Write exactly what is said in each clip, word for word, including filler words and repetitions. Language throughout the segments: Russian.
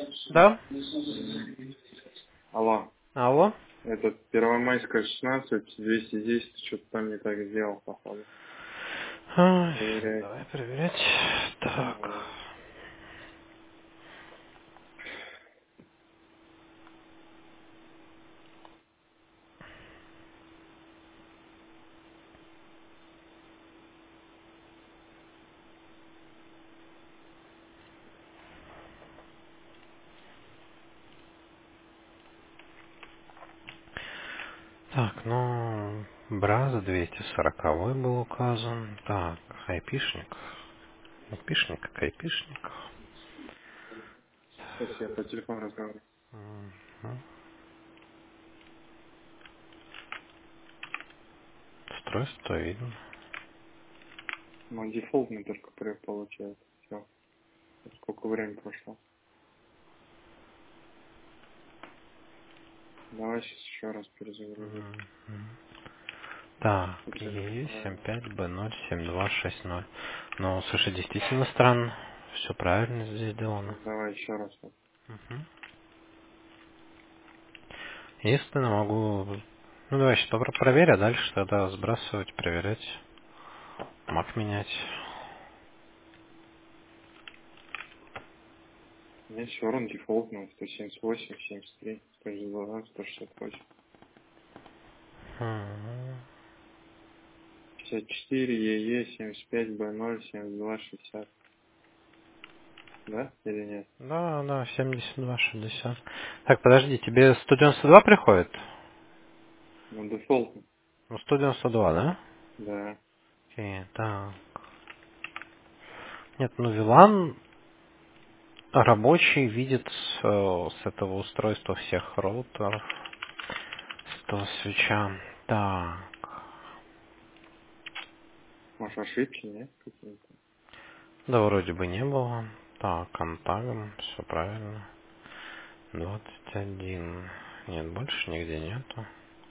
Да? Алло. Алло? Этот Первомайская шестнадцать, двести десять, что-то там не так сделал, походу. Ай, Проверяй. давай проверять. Так. Давай. Так, ну, Браза двести сорок был указан. Так, айпишник. Айпишник как айпишник. Сейчас я по телефону разговариваю. Мгм. Устройство видно. Ну, дефолтный только при- получается. Все. Сколько времени прошло. Давай сейчас еще раз перезагрузим. Мгм. Так, Теперь е семь правильно. пять бэ ноль семь два шесть ноль. Ну, слушай, действительно странно. Все правильно здесь сделано. Давай еще раз. Вот. Мгм. Единственное, могу... Ну, давай сейчас попро- проверь, а дальше тогда сбрасывать, проверять. Мак менять. У меня все равно дефолтный. сто семьдесят восемь, семьдесят три, сто шестьдесят два, сто шестьдесят восемь. Мгм. пятьдесят четыре, ЕЕ, семьдесят пять, Б0, семьдесят два, шестьдесят. Да? Или нет? Да, да, семьдесят два шестьдесят. Так, подожди, тебе сто девяносто два приходит? Ну, дефолтный. Ну, сто девяносто два, да? Да. Окей, так. Нет, ну, Вилан рабочий видит с, э, с этого устройства всех роутеров, с этого свеча. Так. Может, ошибки, нет? Какие-то? Да, вроде бы не было. Так, контагм, все правильно. двадцать один. Нет, больше нигде нету.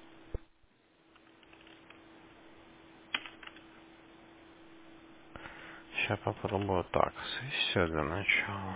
Сейчас попробую так. Все для начала.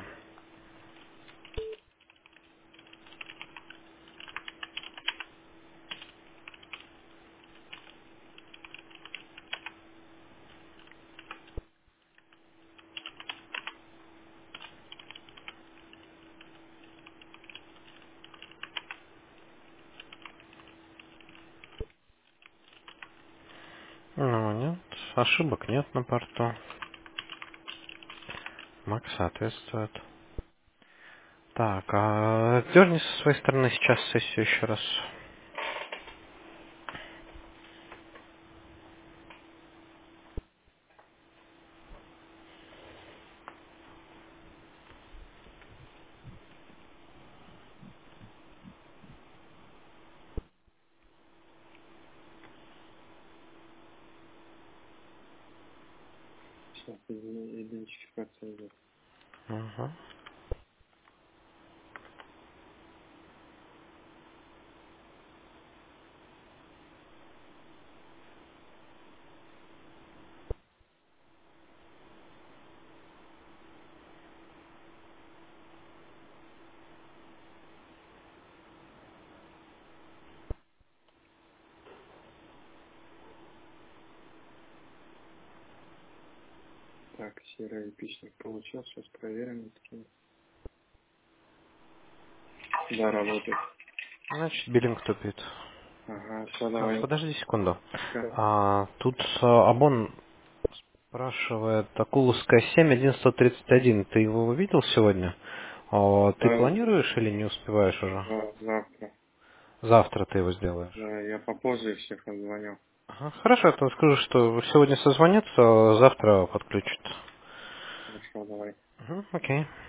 Ну, нет. Ошибок нет на порту. Мак соответствует. Так, а дерни со своей стороны сейчас сессию еще раз. Сейчас иди- идентификация идет. Угу. Так, серый эпичник получил. Сейчас проверим. Да, работает. Значит, биллинг тупит. Ага, все, А, давай. подожди секунду. Ка- А, тут а, Абон спрашивает, Акуловская семь один сто тридцать один. Ты его увидел сегодня? А, ты Да, планируешь или не успеваешь уже? за- завтра. Завтра ты его сделаешь. Да, я попозже всех отзвоню. Ага, хорошо, я тогда скажу, что сегодня созвонится, а завтра подключит. Хорошо, давай. Угу, окей.